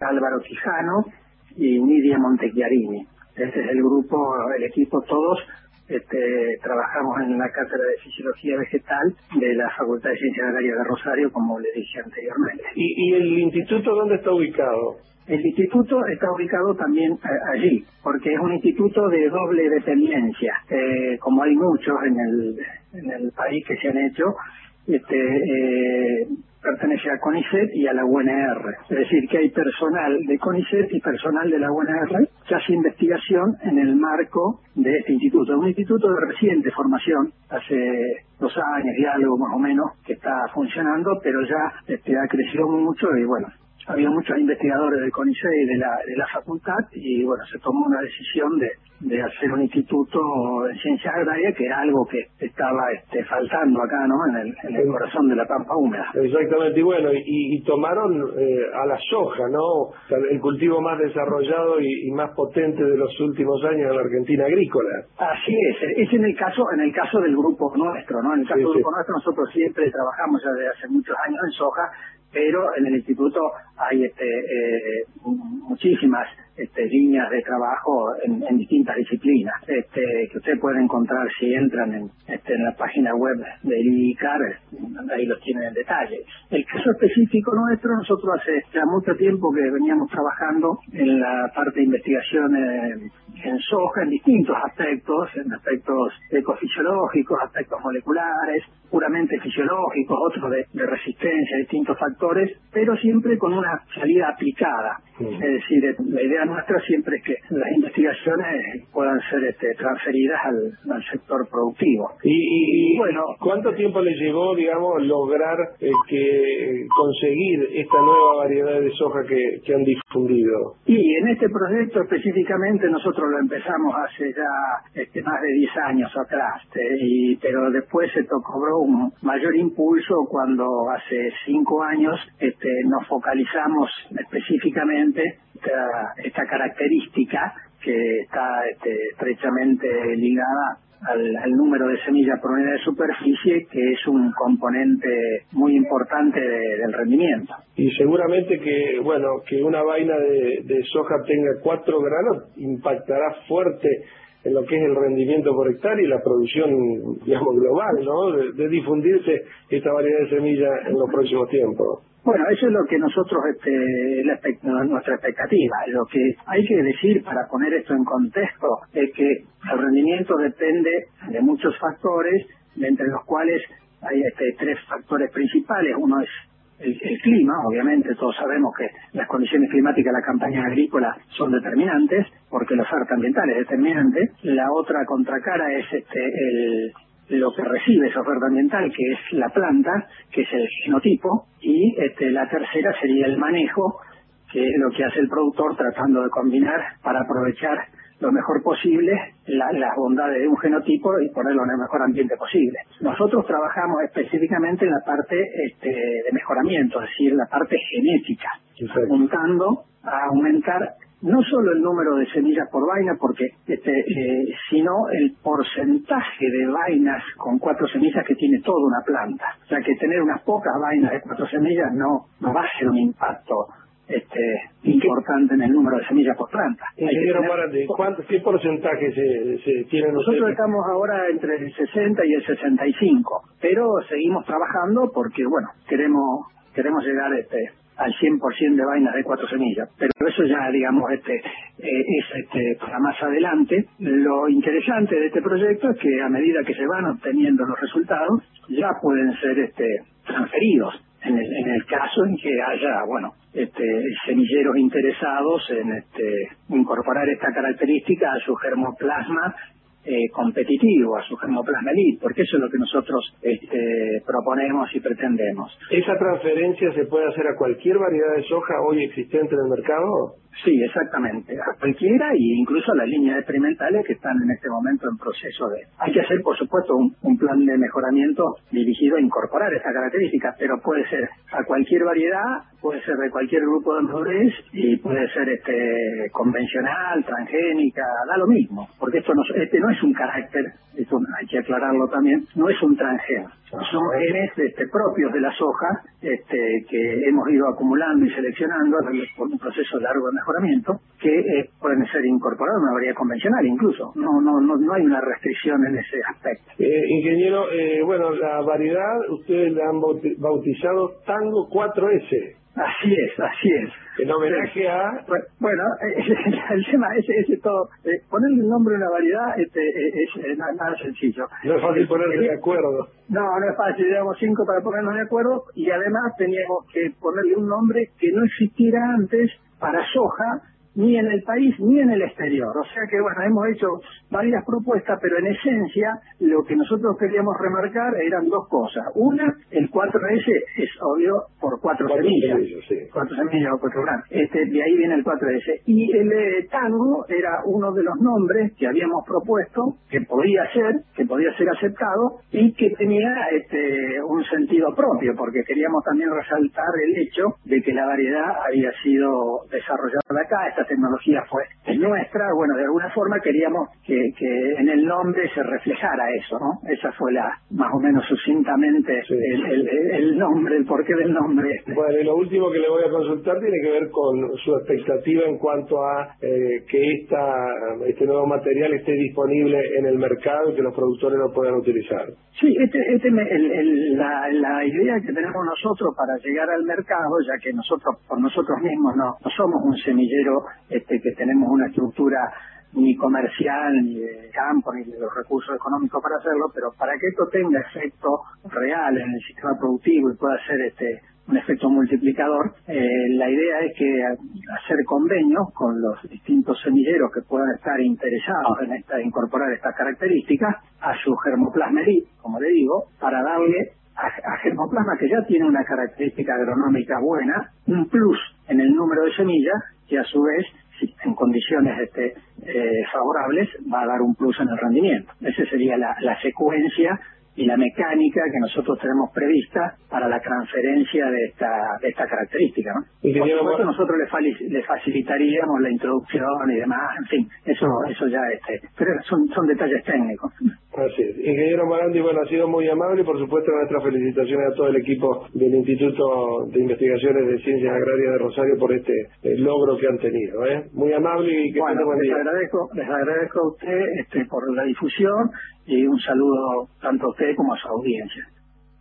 Álvaro Quijano y Nidia Montechiarini. Este es el grupo, el equipo, todos trabajamos en la cátedra de Fisiología Vegetal de la Facultad de Ciencias Agrarias de Rosario, como le dije anteriormente. ¿Y el instituto dónde está ubicado? El instituto está ubicado también allí, porque es un instituto de doble dependencia, como hay muchos en el país que se han hecho. Pertenece a CONICET y a la UNR. Es decir, que hay personal de CONICET y personal de la UNR que hace investigación en el marco de este instituto. Es un instituto de reciente formación, hace 2 años y algo más o menos, que está funcionando, pero ya ha crecido mucho y bueno, había muchos investigadores de CONICET y de la facultad y bueno, se tomó una decisión de hacer un instituto en ciencias agrarias, que era algo que estaba faltando acá, ¿no? En el corazón de la pampa húmeda. Exactamente, y bueno, y tomaron a la soja, ¿no? O sea, el cultivo más desarrollado y más potente de los últimos años en la Argentina agrícola. Así es en el caso del grupo nuestro, ¿no? En el caso del grupo nuestro nosotros siempre trabajamos ya desde hace muchos años en soja, pero en el instituto hay muchísimas líneas de trabajo en distintas disciplinas, que usted puede encontrar si entran en la página web del IICAR, ahí los tienen en detalle. El caso específico nuestro, nosotros hace ya mucho tiempo que veníamos trabajando en la parte de investigación en soja, en distintos aspectos, en aspectos ecofisiológicos, aspectos moleculares, puramente fisiológicos, otros de resistencia a distintos factores, pero siempre con una salida aplicada. Es decir, la idea nuestra siempre es que las investigaciones puedan ser transferidas al sector productivo. Y bueno, ¿cuánto tiempo le llevó, digamos, lograr conseguir esta nueva variedad de soja que han difundido? Y en este proyecto específicamente nosotros lo empezamos hace ya más de 10 años atrás, pero después se cobró un mayor impulso cuando hace 5 años nos focalizamos específicamente esta característica que está estrechamente ligada al número de semillas por unidad de superficie, que es un componente muy importante del rendimiento. Y seguramente que una vaina de soja tenga 4 granos impactará fuerte en lo que es el rendimiento por hectárea y la producción, digamos, global, ¿no? De difundirse esta variedad de semillas en los próximos tiempos. Bueno, eso es lo que nosotros, nuestra expectativa. Lo que hay que decir para poner esto en contexto es que el rendimiento depende de muchos factores, entre los cuales hay 3 factores principales. Uno es el clima, obviamente todos sabemos que las condiciones climáticas de la campaña agrícola son determinantes, porque la oferta ambiental es determinante. La otra contracara es lo que recibe esa oferta ambiental, que es la planta, que es el genotipo, y la tercera sería el manejo, que es lo que hace el productor tratando de combinar para aprovechar lo mejor posible las bondades de un genotipo y ponerlo en el mejor ambiente posible. Nosotros trabajamos específicamente en la parte de mejoramiento, es decir, la parte genética, apuntando a aumentar no solo el número de semillas por vaina, porque sino el porcentaje de vainas con 4 semillas que tiene toda una planta. O sea que tener unas pocas vainas de 4 semillas no va a ser un impacto importante en el número de semillas por planta. ¿Qué porcentaje se tiene? Nosotros estamos ahora entre el 60 y el 65, pero seguimos trabajando porque, bueno, queremos llegar al 100% de vainas de 4 semillas, pero eso ya, digamos, es para más adelante. Lo interesante de este proyecto es que a medida que se van obteniendo los resultados, ya pueden ser transferidos en el caso en que haya, semilleros interesados en incorporar esta característica a su germoplasma competitivo, a su germoplasma elite, porque eso es lo que nosotros proponemos y pretendemos. ¿Esa transferencia se puede hacer a cualquier variedad de soja hoy existente en el mercado? Sí, exactamente, a cualquiera, e incluso a las líneas experimentales que están en este momento en proceso de... Hay que hacer, por supuesto, un plan de mejoramiento dirigido a incorporar esta característica, pero puede ser a cualquier variedad, puede ser de cualquier grupo de madurez y puede ser convencional, transgénica, da lo mismo, porque esto no es un carácter, esto hay que aclararlo también, no es un transgeno. Son genes propios de la soja que hemos ido acumulando y seleccionando por un proceso largo de mejoramiento que pueden ser incorporados a una variedad convencional incluso. No hay una restricción en ese aspecto. Ingeniero, bueno, la variedad ustedes la han bautizado Tango 4S. Así es. En homenaje a... Bueno, el tema es todo. Ponerle un nombre a una variedad es nada sencillo. No es fácil ponerse de acuerdo. No es fácil. Llevamos 5 para ponernos de acuerdo y además teníamos que ponerle un nombre que no existiera antes para soja, ni en el país ni en el exterior. O sea que, bueno, hemos hecho varias propuestas, pero en esencia lo que nosotros queríamos remarcar eran dos cosas. Una, el 4S es obvio por 4 semillas. Sí. 4 semillas o 4 granos. De ahí viene el 4S. Y el tango era uno de los nombres que habíamos propuesto, que podía ser aceptado y que tenía un sentido propio, porque queríamos también resaltar el hecho de que la variedad había sido desarrollada acá. Esta tecnología fue nuestra, bueno, de alguna forma queríamos que en el nombre se reflejara eso, ¿no? Esa fue más o menos sucintamente el nombre, el porqué del nombre. Bueno, y lo último que le voy a consultar tiene que ver con su expectativa en cuanto a que este nuevo material esté disponible en el mercado y que los productores lo puedan utilizar. Sí, la idea que tenemos nosotros para llegar al mercado, ya que nosotros por nosotros mismos no somos un semillero que tenemos una estructura ni comercial, ni de campo, ni de los recursos económicos para hacerlo, pero para que esto tenga efecto real en el sistema productivo y pueda ser un efecto multiplicador, la idea es que hacer convenios con los distintos semilleros que puedan estar interesados en incorporar estas características a su germoplasma elite, como le digo, para darle a germoplasma, que ya tiene una característica agronómica buena, un plus en el número de semillas, que a su vez, en condiciones favorables, va a dar un plus en el rendimiento. Esa sería la secuencia y la mecánica que nosotros tenemos prevista para la transferencia de esta característica, ¿no? Por supuesto, nosotros le facilitaríamos la introducción y demás, en fin, eso ya pero son detalles técnicos. Así es. Ingeniero Morandi, bueno, ha sido muy amable y por supuesto nuestras felicitaciones a todo el equipo del Instituto de Investigaciones de Ciencias Agrarias de Rosario por este logro que han tenido, Muy amable y que bueno, buen día. Les agradezco a usted por la difusión y un saludo tanto a usted como a su audiencia.